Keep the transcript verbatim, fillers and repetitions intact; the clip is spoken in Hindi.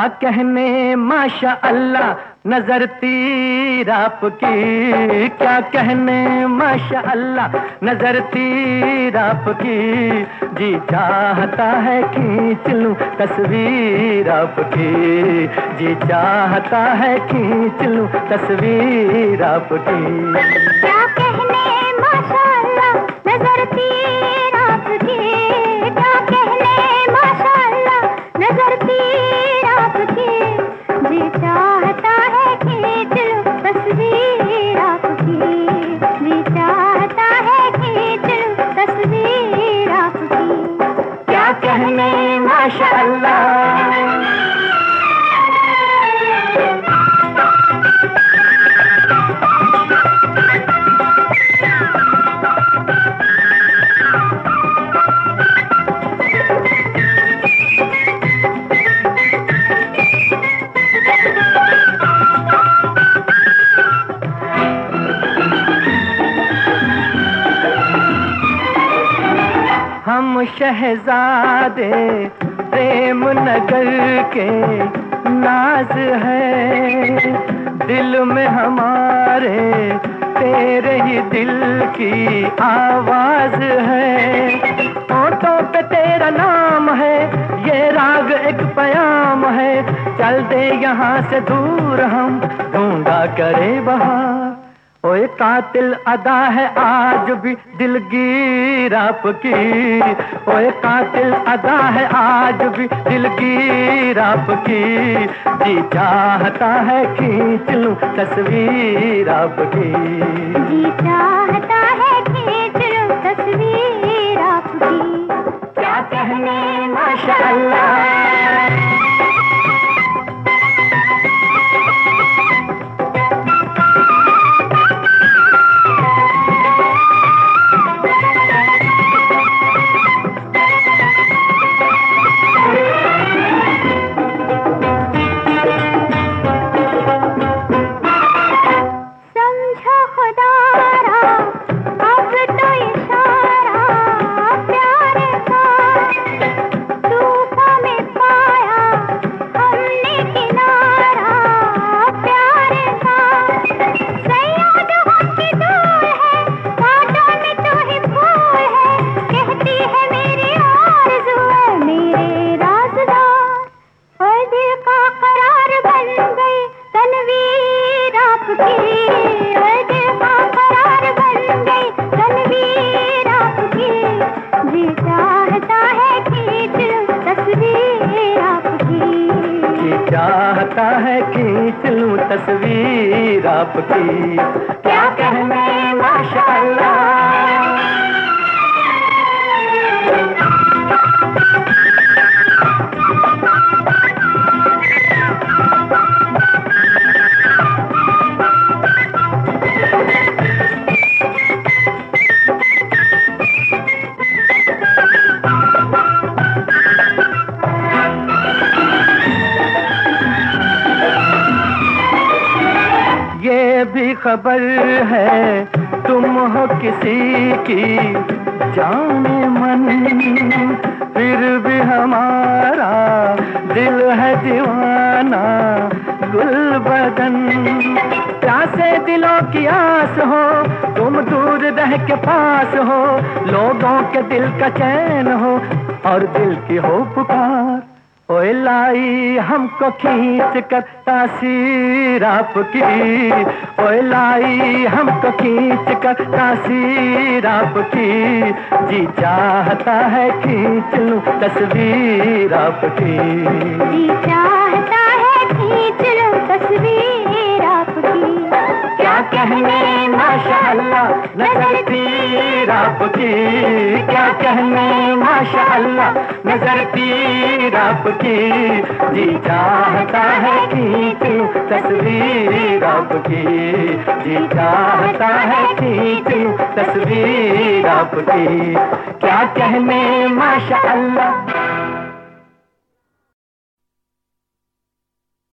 क्या कहने माशा अल्लाह नजर तीर आपकी, क्या कहने माशा अल्लाह नजर तीर आपकी। जी चाहता है खींच लूं तस्वीर आपकी, जी चाहता है खींच लूं तस्वीर आपकी। क्या कहने माशा अल्लाह नजर तीर आपकी, क्या कहने माशा अल्लाह नजर तीर आपकी। जी चाहता है खींच लूं तस्वीर आपकी, जी चाहता है खींच लूं तस्वीर आपकी। क्या कहने माशा अल्लाह। हम शहजादे प्रेम नगर के नाज है, दिल में हमारे तेरे ही दिल की आवाज है। होठों पे तेरा नाम है, ये राग एक पयाम है। चल दे यहाँ से दूर हम ढूंढा करे बहार। ओए कातिल अदा है आज भी दिलगीर आपकी, ओए कातिल अदा है आज भी दिलगीर आपकी। जी चाहता है खींच लूं तस्वीर आपकी, जी चाहता है खींच लूं तस्वीर आपकी। क्या कहने माशा अल्लाह। चाहता है खींच लूं तस्वीर आपकी। क्या कहने माशा अल्लाह। ये भी खबर है तुम हो किसी की जाने मन, फिर भी हमारा दिल है दीवाना गुलबदन। प्यासे दिलों की आस हो, तुम दूर रह के पास हो, लोगों के दिल का चैन हो और दिल की हो पुकार। ओए लाई हमको खींच कर तासीर आपकी, ओए लाई हमको खींच कर तासीर आपकी। जी चाहता है खींच लूं तस्वीर आपकी, जी चाहता है खींच लूं तस्वीर आपकी। क्या कहने माशा अल्लाह नजर तीर आपकी, क्या कहने माशा अल्लाह नजर तीर आपकी। जी चाहता है खींच लूं तस्वीर आपकी, जी चाहता है खींच लूं तस्वीर आपकी। क्या कहने माशा अल्लाह।